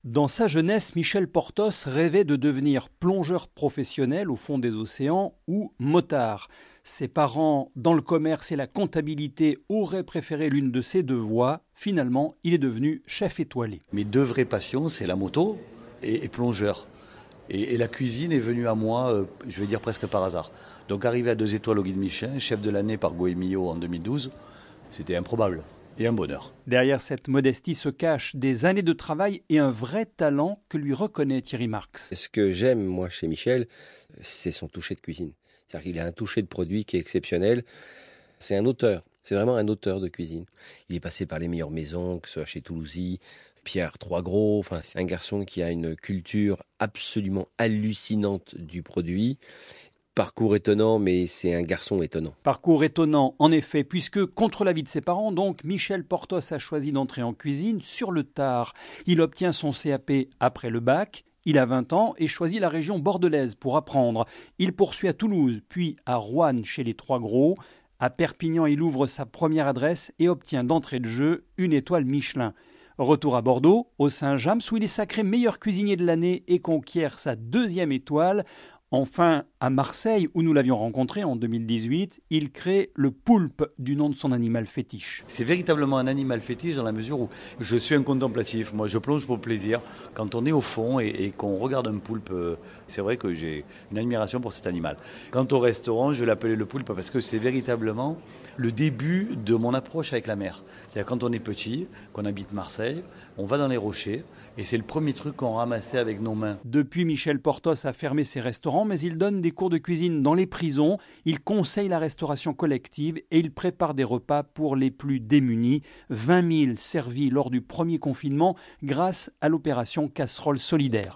Dans sa jeunesse, Michel Portos rêvait de devenir plongeur professionnel au fond des océans ou motard. Ses parents, dans le commerce et la comptabilité, auraient préféré l'une de ces deux voies. Finalement, il est devenu chef étoilé. Mes deux vraies passions, c'est la moto et plongeur. Et la cuisine est venue à moi, je vais dire presque par hasard. Donc arrivé à 2 étoiles au Guide Michelin, chef de l'année par Goemio en 2012, c'était improbable et un bonheur. Derrière cette modestie se cachent des années de travail et un vrai talent que lui reconnaît Thierry Marx. Ce que j'aime, moi, chez Michel, c'est son toucher de cuisine. C'est-à-dire qu'il a un toucher de produit qui est exceptionnel. C'est un auteur. C'est vraiment un auteur de cuisine. Il est passé par les meilleures maisons, que ce soit chez Toulousy, Pierre Troisgros. Enfin, c'est un garçon qui a une culture absolument hallucinante du produit. Parcours étonnant, mais c'est un garçon étonnant. Parcours étonnant, en effet, puisque, contre l'avis de ses parents, donc, Michel Portos a choisi d'entrer en cuisine sur le tard. Il obtient son CAP après le bac. Il a 20 ans et choisit la région bordelaise pour apprendre. Il poursuit à Toulouse, puis à Roanne chez les Troisgros. À Perpignan, il ouvre sa première adresse et obtient d'entrée de jeu une étoile Michelin. Retour à Bordeaux, au Saint-James, où il est sacré meilleur cuisinier de l'année et conquiert sa 2e étoile. Enfin, à Marseille, où nous l'avions rencontré en 2018, il crée le poulpe du nom de son animal fétiche. C'est véritablement un animal fétiche dans la mesure où je suis un contemplatif. Moi, je plonge pour plaisir. Quand on est au fond et qu'on regarde un poulpe, c'est vrai que j'ai une admiration pour cet animal. Quant au restaurant, je l'appelais le poulpe parce que c'est véritablement le début de mon approche avec la mer. C'est-à-dire quand on est petit, qu'on habite Marseille, on va dans les rochers et c'est le premier truc qu'on ramassait avec nos mains. Depuis, Michel Portos a fermé ses restaurants, mais il donne des cours de cuisine dans les prisons. Il conseille la restauration collective et il prépare des repas pour les plus démunis. 20 000 servis lors du premier confinement grâce à l'opération Casserole Solidaire.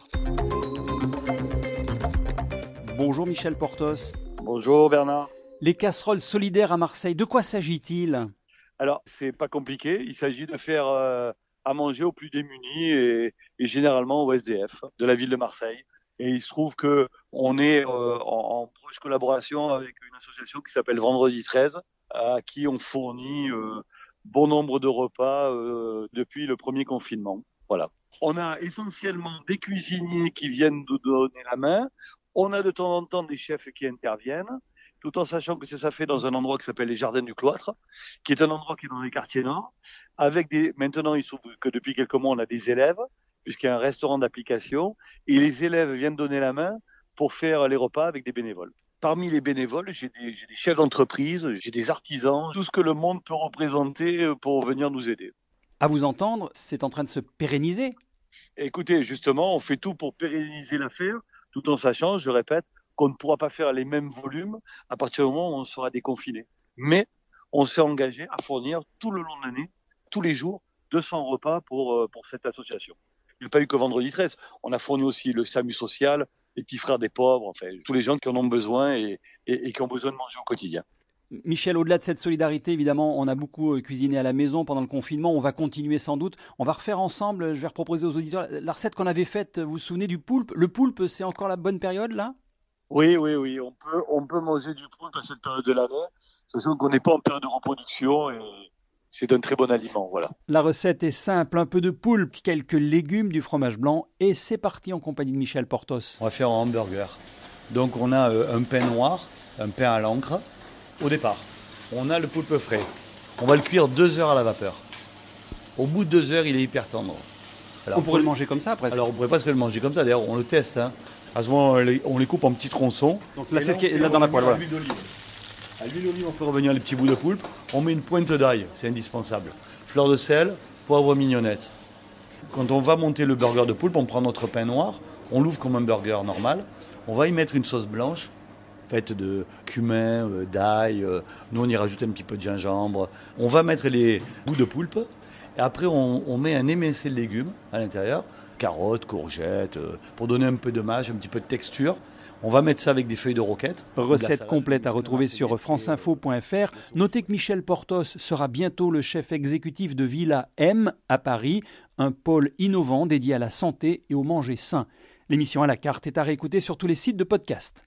Bonjour Michel Portos. Bonjour Bernard. Les casseroles solidaires à Marseille, de quoi s'agit-il ? Alors, c'est pas compliqué. Il s'agit de faire à manger aux plus démunis et généralement aux SDF de la ville de Marseille. Et il se trouve que on est en proche collaboration avec une association qui s'appelle Vendredi 13, à qui on fournit bon nombre de repas depuis le premier confinement. Voilà. On a essentiellement des cuisiniers qui viennent nous donner la main. On a de temps en temps des chefs qui interviennent, tout en sachant que ça fait dans un endroit qui s'appelle les Jardins du Cloître, qui est un endroit qui est dans les quartiers nord. Maintenant, il se trouve que depuis quelques mois, on a des élèves, puisqu'il y a un restaurant d'application, et les élèves viennent donner la main pour faire les repas avec des bénévoles. Parmi les bénévoles, j'ai des chefs d'entreprise, j'ai des artisans, tout ce que le monde peut représenter pour venir nous aider. À vous entendre, c'est en train de se pérenniser. Écoutez, justement, on fait tout pour pérenniser l'affaire, tout en sachant, je répète, qu'on ne pourra pas faire les mêmes volumes à partir du moment où on sera déconfiné. Mais on s'est engagé à fournir tout le long de l'année, tous les jours, 200 repas pour cette association. Il n'y a pas eu que Vendredi 13. On a fourni aussi le SAMU social, les petits frères des pauvres, enfin, tous les gens qui en ont besoin et qui ont besoin de manger au quotidien. Michel, au-delà de cette solidarité, évidemment, on a beaucoup cuisiné à la maison pendant le confinement. On va continuer sans doute. On va refaire ensemble, je vais reproposer aux auditeurs, la recette qu'on avait faite, vous vous souvenez du poulpe ? Le poulpe, c'est encore la bonne période, là ? Oui, on peut manger du poulpe à cette période de l'année, sachant qu'on n'est pas en période de reproduction et c'est un très bon aliment, voilà. La recette est simple, un peu de poulpe, quelques légumes, du fromage blanc et c'est parti en compagnie de Michel Portos. On va faire un hamburger. Donc on a un pain noir, un pain à l'encre. Au départ, on a le poulpe frais. On va le cuire 2 heures à la vapeur. Au bout de 2 heures, il est hyper tendre. Alors, on pourrait le manger comme ça, presque. Alors on pourrait presque le manger comme ça, d'ailleurs on le teste. À ce moment, on les coupe en petits tronçons. Donc là, c'est ce qui est là dans la poêle. Voilà. À l'huile d'olive, on fait revenir les petits bouts de poulpe. On met une pointe d'ail, c'est indispensable. Fleur de sel, poivre mignonnette. Quand on va monter le burger de poulpe, on prend notre pain noir, on l'ouvre comme un burger normal. On va y mettre une sauce blanche, faite de cumin, d'ail. Nous, on y rajoute un petit peu de gingembre. On va mettre les bouts de poulpe. Et après, on met un émincé de légumes à l'intérieur. Carottes, courgettes, pour donner un peu de mâche, un petit peu de texture. On va mettre ça avec des feuilles de roquette. Recette complète à retrouver sur franceinfo.fr. Notez que Michel Portos sera bientôt le chef exécutif de Villa M à Paris, un pôle innovant dédié à la santé et au manger sain. L'émission à la carte est à réécouter sur tous les sites de podcast.